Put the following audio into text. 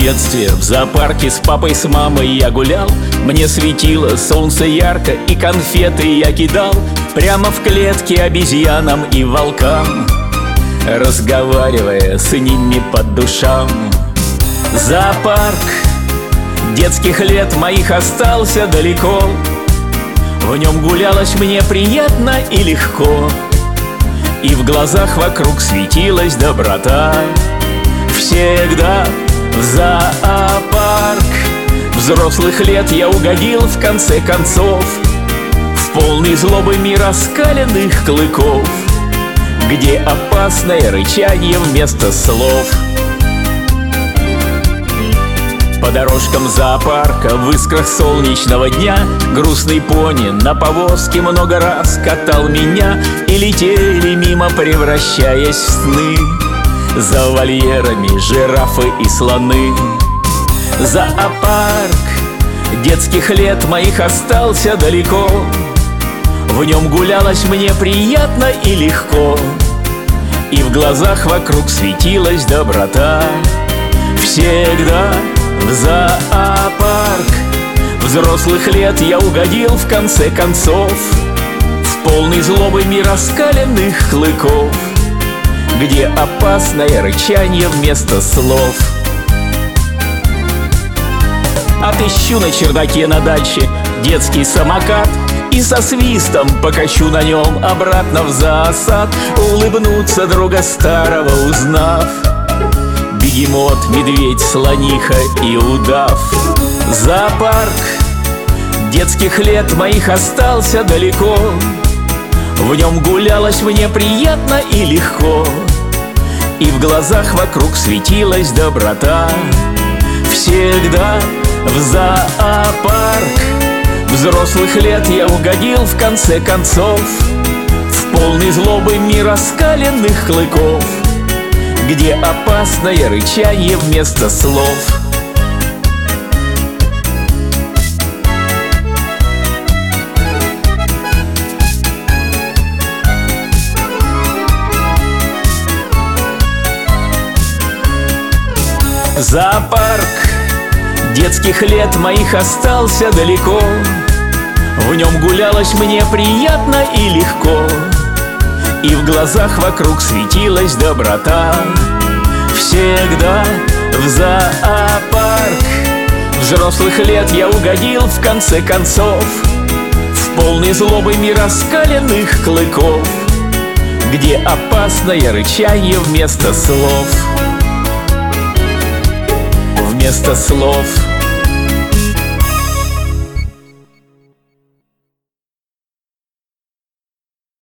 детстве в зоопарке с папой, с мамой я гулял. Мне светило солнце ярко, и конфеты я кидал прямо в клетки обезьянам и волкам, разговаривая с ними по душам. Зоопарк детских лет моих остался далеко. В нем гулялось мне приятно и легко, и в глазах вокруг светилась доброта. Всегда в зоопарк взрослых лет я угодил в конце концов, в полный злобы мир оскаленных клыков, где опасное рычание вместо слов. По дорожкам зоопарка в искрах солнечного дня грустный пони на повозке много раз катал меня, и летели мимо, превращаясь в сны, за вольерами жирафы и слоны. Зоопарк детских лет моих остался далеко. В нем гулялось мне приятно и легко, и в глазах вокруг светилась доброта. Всегда в зоопарк взрослых лет я угодил в конце концов, в полный злобы мир оскаленных клыков, где опасное рычание вместо слов. Отыщу на чердаке на даче детский самокат и со свистом покачу на нем обратно в зоосад. Улыбнуться друга старого узнав, бегемот, медведь, слониха и удав. Зоопарк детских лет моих остался далеко. В нем гулялось мне приятно и легко, и в глазах вокруг светилась доброта. Всегда в зоопарк взрослых лет я угодил в конце концов, в полный злобы мир оскаленных клыков, где опасное рычание вместо слов. Зоопарк детских лет моих остался далеко. В нем гулялось мне приятно и легко, и в глазах вокруг светилась доброта. Всегда в зоопарк взрослых лет я угодил в конце концов, в полный злобы мир оскаленных клыков, где опасное рычание вместо слов. Вместо слов.